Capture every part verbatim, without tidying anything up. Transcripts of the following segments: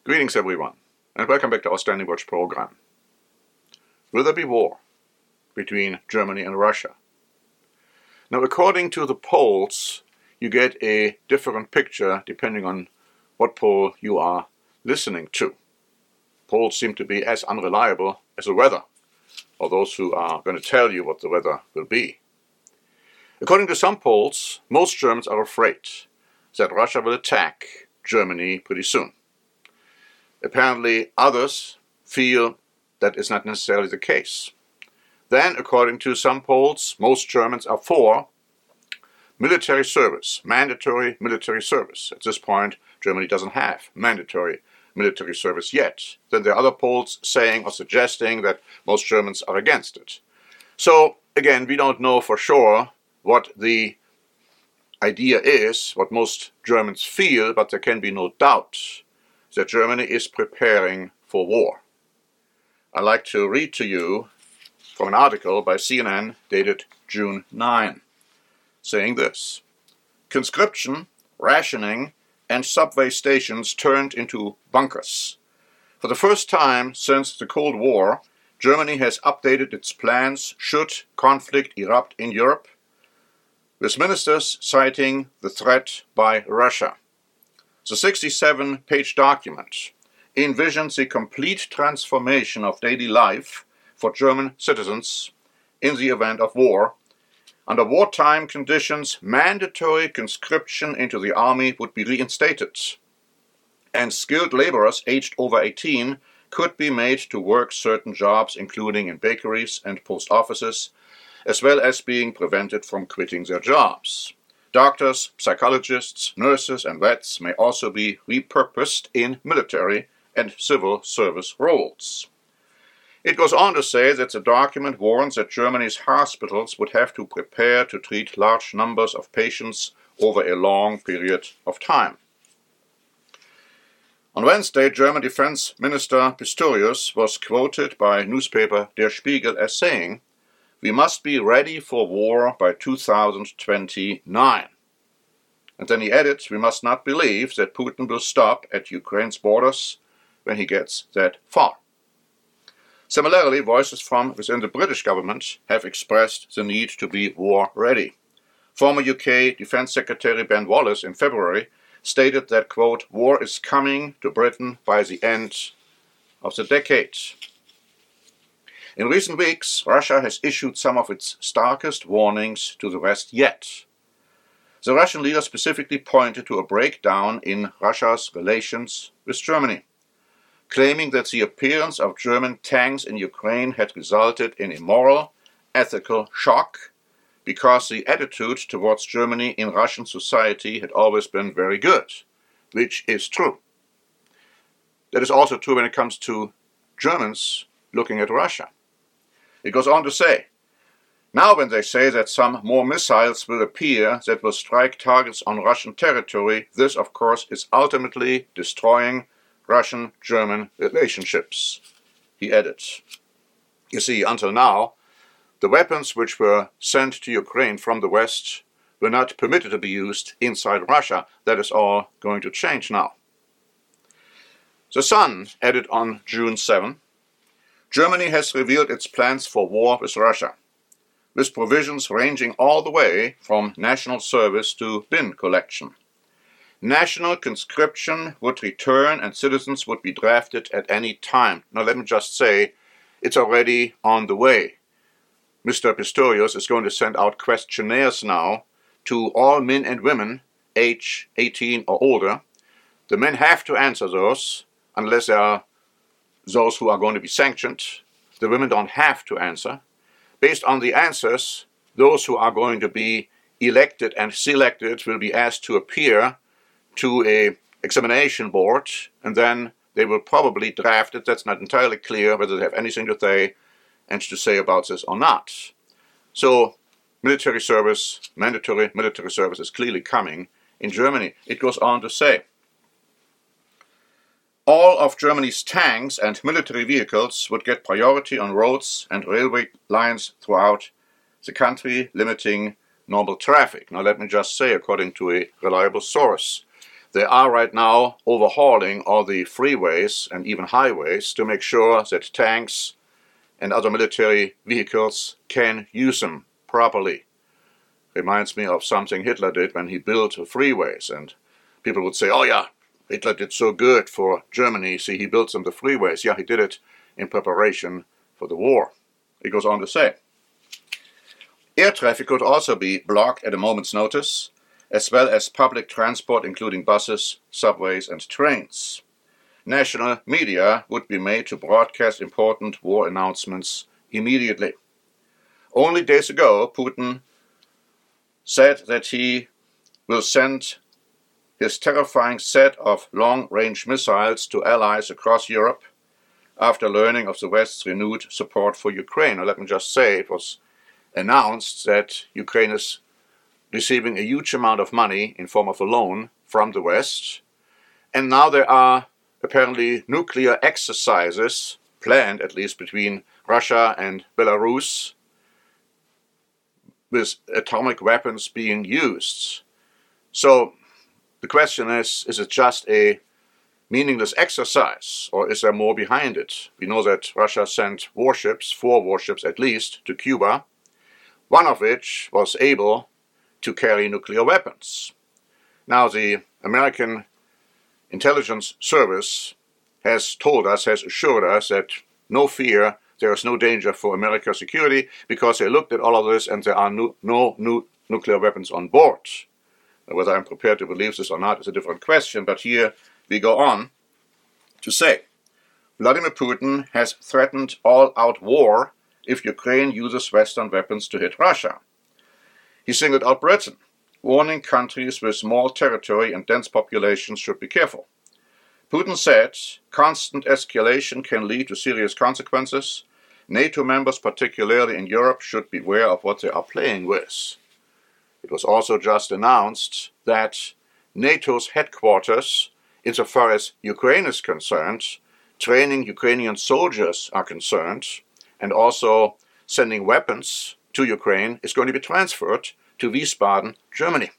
Greetings everyone, and welcome back to our Standing Watch program. Will there be war between Germany and Russia? Now, according to the polls, you get a different picture depending on what poll you are listening to. Polls seem to be as unreliable as the weather, or those who are going to tell you what the weather will be. According to some polls, most Germans are afraid that Russia will attack Germany pretty soon. Apparently, others feel that is not necessarily the case. Then, according to some polls, most Germans are for military service, mandatory military service. At this point, Germany doesn't have mandatory military service yet. Then there are other polls saying or suggesting that most Germans are against it. So, again, we don't know for sure what the idea is, what most Germans feel, but there can be no doubt that Germany is preparing for war. I'd like to read to you from an article by C N N dated June ninth, saying this: conscription, rationing, and subway stations turned into bunkers. For the first time since the Cold War, Germany has updated its plans should conflict erupt in Europe, with ministers citing the threat by Russia. The sixty-seven page document envisions the complete transformation of daily life for German citizens in the event of war. Under wartime conditions, mandatory conscription into the army would be reinstated, and skilled laborers aged over eighteen could be made to work certain jobs, including in bakeries and post offices, as well as being prevented from quitting their jobs. Doctors, psychologists, nurses, and vets may also be repurposed in military and civil service roles. It goes on to say that the document warns that Germany's hospitals would have to prepare to treat large numbers of patients over a long period of time. On Wednesday, German Defense Minister Pistorius was quoted by newspaper Der Spiegel as saying, "We must be ready for war by two thousand twenty-nine. And then he added, "We must not believe that Putin will stop at Ukraine's borders when he gets that far." Similarly, voices from within the British government have expressed the need to be war ready. Former U K Defense Secretary Ben Wallace in February stated that, quote, "war is coming to Britain by the end of the decade." In recent weeks, Russia has issued some of its starkest warnings to the West yet. The Russian leader specifically pointed to a breakdown in Russia's relations with Germany, claiming that the appearance of German tanks in Ukraine had resulted in a moral, ethical shock because the attitude towards Germany in Russian society had always been very good, which is true. That is also true when it comes to Germans looking at Russia. It goes on to say, now when they say that some more missiles will appear that will strike targets on Russian territory, this of course is ultimately destroying Russian-German relationships, he added. You see, until now, the weapons which were sent to Ukraine from the West were not permitted to be used inside Russia. That is all going to change now. The Sun added on June seventh, Germany has revealed its plans for war with Russia, with provisions ranging all the way from national service to bin collection. National conscription would return and citizens would be drafted at any time. Now let me just say, it's already on the way. Mister Pistorius is going to send out questionnaires now to all men and women age eighteen or older. The men have to answer those unless they are those who are going to be sanctioned. The women don't have to answer. Based on the answers, those who are going to be elected and selected will be asked to appear to a examination board, and then they will probably draft it. That's not entirely clear whether they have anything to say and to say about this or not. So, military service, mandatory military service is clearly coming in Germany. It goes on to say, all of Germany's tanks and military vehicles would get priority on roads and railway lines throughout the country, limiting normal traffic. Now let me just say, according to a reliable source, They are right now overhauling all the freeways and even highways to make sure that tanks and other military vehicles can use them properly. Reminds me of something Hitler did when he built freeways, and people would say, oh yeah, Hitler did so good for Germany, see, he built them the freeways. Yeah, he did it in preparation for the war. It goes on to say, air traffic could also be blocked at a moment's notice, as well as public transport including buses, subways and trains. National media would be made to broadcast important war announcements immediately. Only days ago, Putin said that he will send his terrifying set of long-range missiles to allies across Europe after learning of the West's renewed support for Ukraine. Now, let me just say, it was announced that Ukraine is receiving a huge amount of money in form of a loan from the West, and now there are apparently nuclear exercises planned, at least between Russia and Belarus, with atomic weapons being used. So the question is, is it just a meaningless exercise, or is there more behind it? We know that Russia sent warships, four warships at least, to Cuba, one of which was able to carry nuclear weapons. Now the American intelligence service has told us, has assured us that no fear, there is no danger for America's security, because they looked at all of this and there are no, no new nuclear weapons on board. Whether I'm prepared to believe this or not is a different question, but here we go on to say, Vladimir Putin has threatened all-out war if Ukraine uses Western weapons to hit Russia. He singled out Britain, warning countries with small territory and dense populations should be careful. Putin said, constant escalation can lead to serious consequences. NATO members, particularly in Europe, should be aware of what they are playing with. It was also just announced that NATO's headquarters, insofar as Ukraine is concerned, training Ukrainian soldiers are concerned, and also sending weapons to Ukraine, is going to be transferred to Wiesbaden, Germany.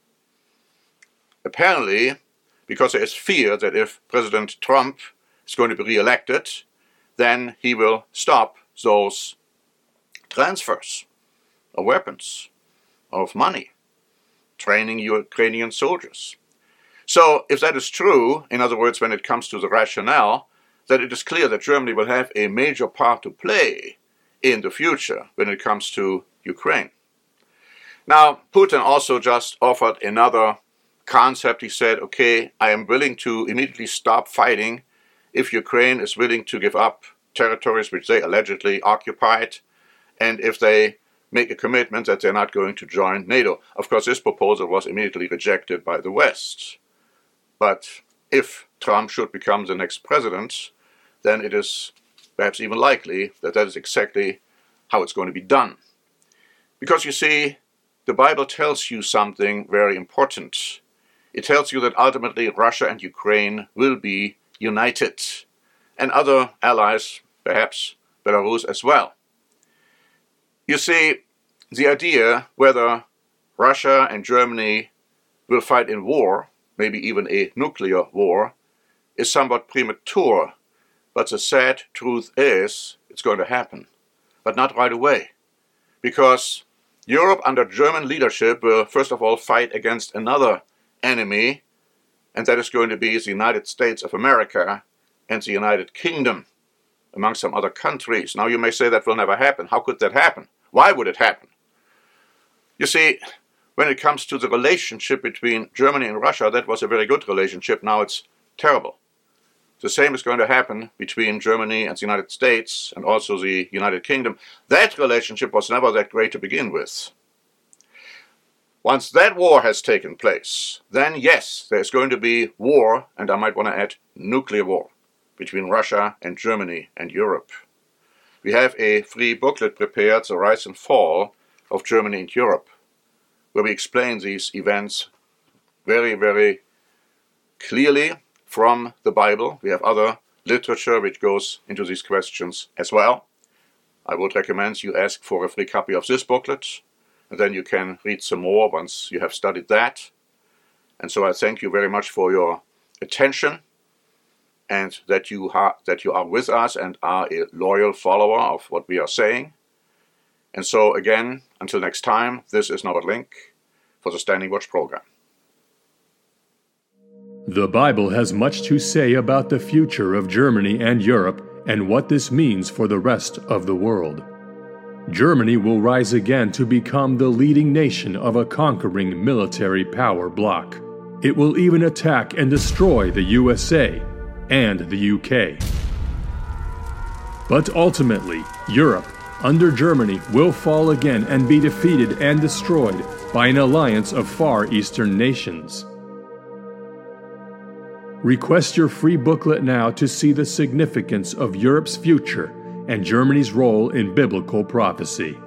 Apparently, because there is fear that if President Trump is going to be re-elected, then he will stop those transfers of weapons, of money, training Ukrainian soldiers. So, if that is true, in other words, when it comes to the rationale, then it is clear that Germany will have a major part to play in the future when it comes to Ukraine. Now, Putin also just offered another concept. He said, okay, I am willing to immediately stop fighting if Ukraine is willing to give up territories which they allegedly occupied, and if they make a commitment that they're not going to join NATO. Of course, this proposal was immediately rejected by the West. But if Trump should become the next president, then it is perhaps even likely that that is exactly how it's going to be done. Because you see, the Bible tells you something very important. It tells you that ultimately Russia and Ukraine will be united, and other allies, perhaps Belarus as well. You see, the idea whether Russia and Germany will fight in war, maybe even a nuclear war, is somewhat premature, but the sad truth is it's going to happen, but not right away, because Europe under German leadership will first of all fight against another enemy, and that is going to be the United States of America and the United Kingdom, among some other countries. Now you may say that will never happen. How could that happen? Why would it happen? You see, when it comes to the relationship between Germany and Russia, that was a very good relationship. Now it's terrible. The same is going to happen between Germany and the United States and also the United Kingdom. That relationship was never that great to begin with. Once that war has taken place, then yes, there's going to be war, and I might want to add nuclear war, between Russia and Germany and Europe. We have a free booklet prepared, The Rise and Fall of Germany and Europe, where we explain these events very, very clearly from the Bible. We have other literature which goes into these questions as well. I would recommend you ask for a free copy of this booklet, and then you can read some more once you have studied that. And so I thank you very much for your attention, and that you, ha- that you are with us and are a loyal follower of what we are saying. And so again, until next time, this is Norbert Link for the Standing Watch program. The Bible has much to say about the future of Germany and Europe and what this means for the rest of the world. Germany will rise again to become the leading nation of a conquering military power bloc. It will even attack and destroy the U S A and the U K. But ultimately, Europe, under Germany, will fall again and be defeated and destroyed by an alliance of Far Eastern nations. Request your free booklet now to see the significance of Europe's future and Germany's role in biblical prophecy.